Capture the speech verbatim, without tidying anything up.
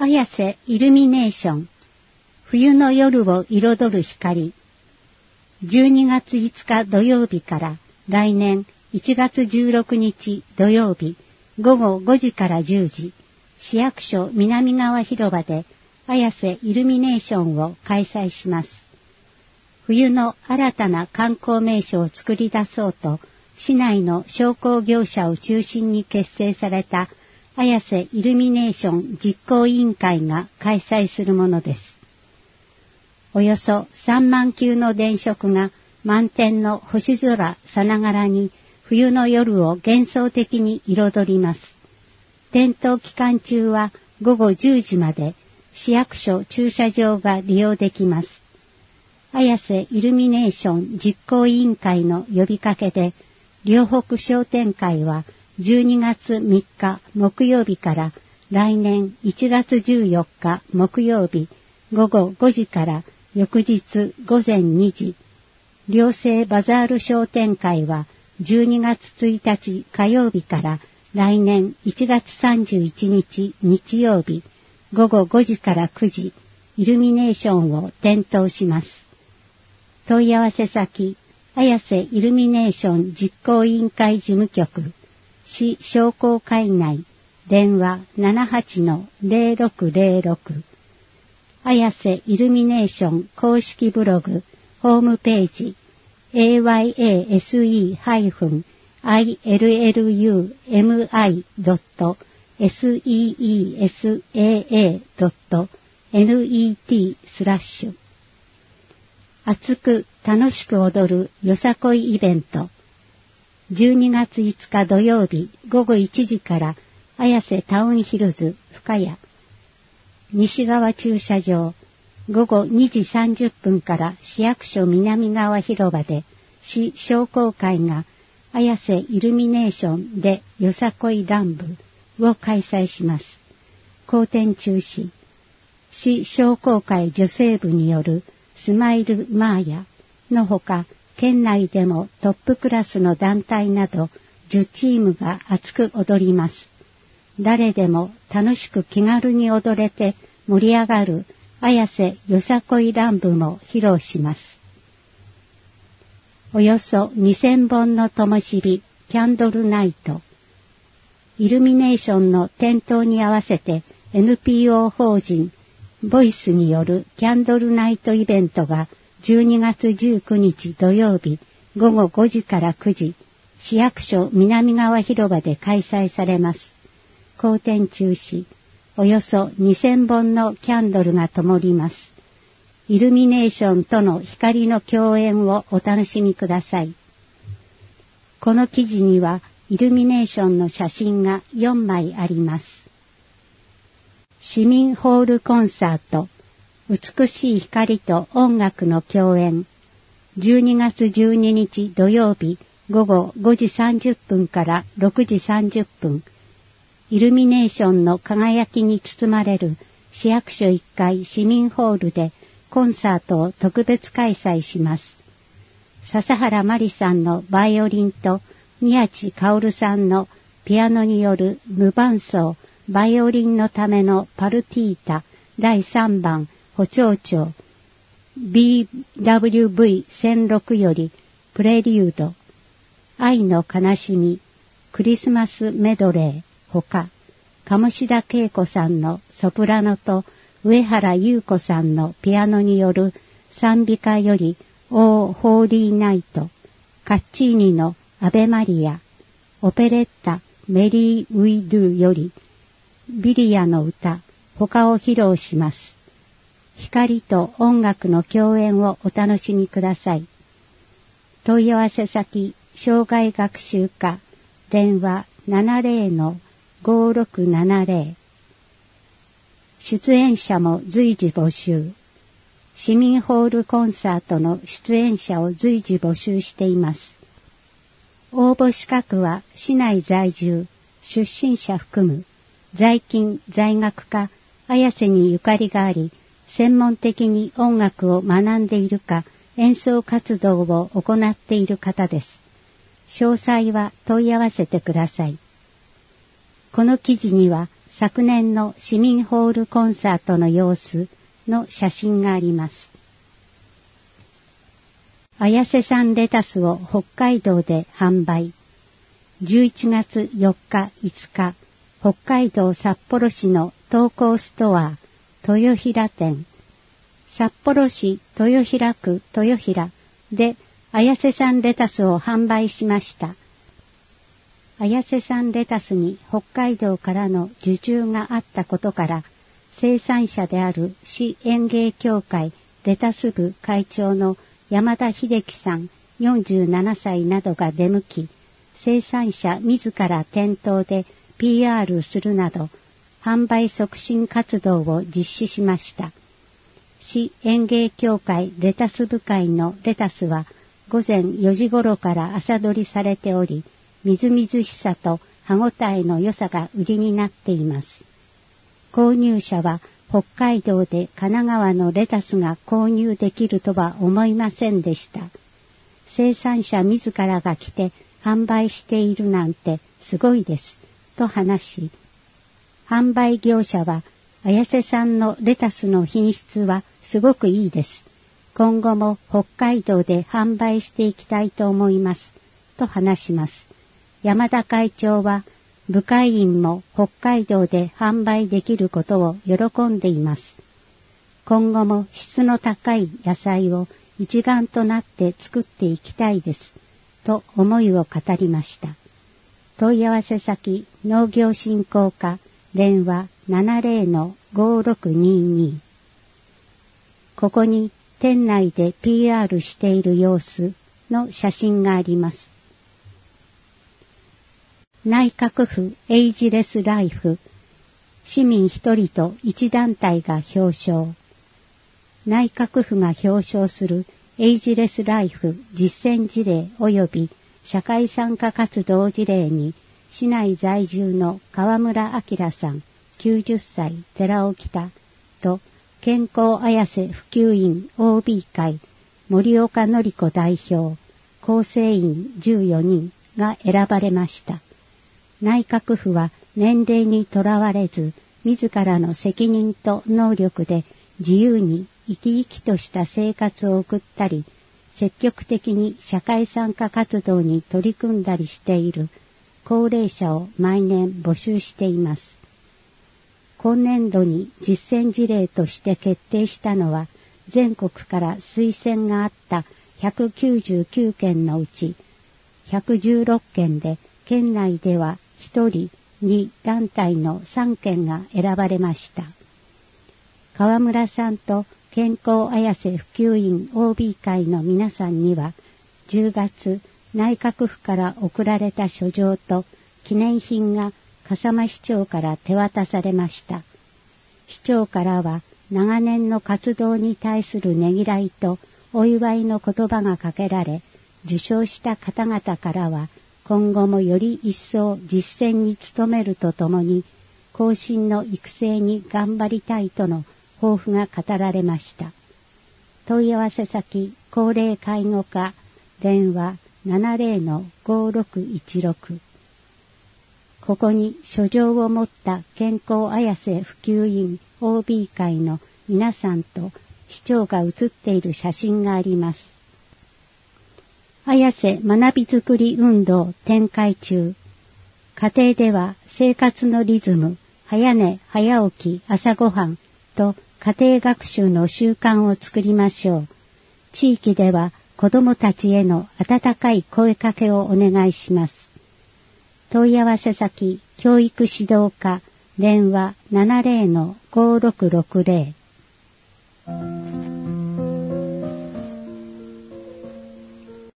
綾瀬イルミネーション、冬の夜を彩る光。じゅうにがついつか土曜日から来年いちがつじゅうろくにち土曜日ごごごじからじゅうじ、市役所南側広場で綾瀬イルミネーションを開催します。冬の新たな観光名所を作り出そうと、市内の商工業者を中心に結成された綾瀬イルミネーション実行委員会が開催するものです。およそさんまんきゅうの電飾が満天の星空さながらに冬の夜を幻想的に彩ります。点灯期間中はごごじゅうじまで市役所駐車場が利用できます。綾瀬イルミネーション実行委員会の呼びかけで、両北商店会はじゅうにがつみっか木曜日から来年いちがつじゅうよっか木曜日ごごごじから翌日ごぜんにじ、両生バザール商店会はじゅうにがつついたち火曜日から来年いちがつさんじゅういちにち日曜日ごごごじからくじ、イルミネーションを点灯します。問い合わせ先、綾瀬イルミネーション実行委員会事務局、市商工会内、電話 ななはちのゼロろくゼロろく、綾瀬イルミネーション公式ブログ、ホームページ、エーワイエーエスイー アイエルエルユーエムアイ ドット セット ドット ネット スラッシュ熱く楽しく踊るよさこいイベント。じゅうにがついつか土曜日ごごいちじから綾瀬タウンヒルズ深谷西側駐車場、ごごにじさんじゅっぷんから市役所南側広場で市商工会が綾瀬イルミネーションでよさこい乱舞を開催します。後天中止。市商工会女性部によるスマイルマーヤのほか、県内でもトップクラスの団体などじゅうチームが熱く踊ります。誰でも楽しく気軽に踊れて盛り上がる綾瀬よさこい乱舞も披露します。およそにせんぼんの灯火キャンドルナイト。イルミネーションの点灯に合わせて エヌピーオー 法人ボイスによるキャンドルナイトイベントがじゅうにがつじゅうくにち土曜日ごごごじからくじ、市役所南側広場で開催されます。後天中止。およそにせんぼんのキャンドルが灯ります。イルミネーションとの光の共演をお楽しみください。この記事にはイルミネーションの写真がよんまいあります。市民ホールコンサート、美しい光と音楽の共演、じゅうにがつじゅうににち土曜日ごごごじさんじゅっぷんからろくじさんじゅっぷん、イルミネーションの輝きに包まれる市役所いっかい市民ホールでコンサートを特別開催します。笹原まりさんのバイオリンと宮地薫さんのピアノによる無伴奏バイオリンのためのパルティータだいさんばん補聴調 ビーダブリューブイせんろく よりプレリュード愛の悲しみクリスマスメドレーほか鴨志田恵子さんのソプラノと上原優子さんのピアノによる賛美歌よりオー・ホーリーナイトカッチーニのアベマリアオペレッタメリー・ウィドゥよりビリアの歌他を披露します。光と音楽の共演をお楽しみください。問い合わせ先障害学習課電話 ななゼロのごろくななゼロ。出演者も随時募集。市民ホールコンサートの出演者を随時募集しています。応募資格は市内在住、出身者含む、在勤在学か綾瀬にゆかりがあり、専門的に音楽を学んでいるか演奏活動を行っている方です。詳細は問い合わせてください。この記事には昨年の市民ホールコンサートの様子の写真があります。綾瀬産レタスを北海道で販売。じゅういちがつよっか、いつか、北海道札幌市の東光ストア、豊平店、札幌市豊平区豊平で綾瀬産レタスを販売しました。綾瀬産レタスに北海道からの受注があったことから、生産者である市園芸協会レタス部会長の山田秀樹さんよんじゅうななさいなどが出向き、生産者自ら店頭で ピーアール するなど、販売促進活動を実施しました。市園芸協会レタス部会のレタスは午前よじ頃から朝取りされており、みずみずしさと歯ごたえの良さが売りになっています。購入者は北海道で神奈川のレタスが購入できるとは思いませんでした。生産者自らが来て販売しているなんてすごいです、と話し、販売業者は綾瀬産のレタスの品質はすごくいいです。今後も北海道で販売していきたいと思います、と話します。山田会長は、部会員も北海道で販売できることを喜んでいます。今後も質の高い野菜を一丸となって作っていきたいです、と思いを語りました。問い合わせ先、農業振興課、電話 ななゼロのごろくにに。ここに店内で ピーアール している様子の写真があります。内閣府エイジレスライフ、市民一人と一団体が表彰。内閣府が表彰するエイジレスライフ実践事例及び社会参加活動事例に、市内在住の川村明さんきゅうじゅっさい寺尾北と健康綾瀬普及員 オービー 会森岡典子代表、構成員じゅうよにんが選ばれました。内閣府は年齢にとらわれず、自らの責任と能力で自由に生き生きとした生活を送ったり、積極的に社会参加活動に取り組んだりしている高齢者を毎年募集しています。今年度に実践事例として決定したのは、全国から推薦があったひゃくきゅうじゅうきゅうけんのうちひゃくじゅうろっけんで、県内ではひとり、に団体のさんけんが選ばれました。川村さんと健康綾瀬普及員 オービー 会の皆さんには、じゅうがつ内閣府から贈られた書状と記念品が笠間市長から手渡されました。市長からは長年の活動に対するねぎらいとお祝いの言葉がかけられ、受賞した方々からは、今後もより一層実践に努めるとともに、後進の育成に頑張りたいとの抱負が語られました。問い合わせ先、高齢介護課、電話 ななゼロのごろくいちろく。ここに書状を持った健康綾瀬普及員 オービー 会の皆さんと市長が写っている写真があります。綾瀬学びづくり運動展開中。家庭では生活のリズム、早寝早起き朝ごはんと家庭学習の習慣を作りましょう。地域では子どもたちへの温かい声かけをお願いします。問い合わせ先、教育指導課、電話 ななゼロのごろくろくゼロ。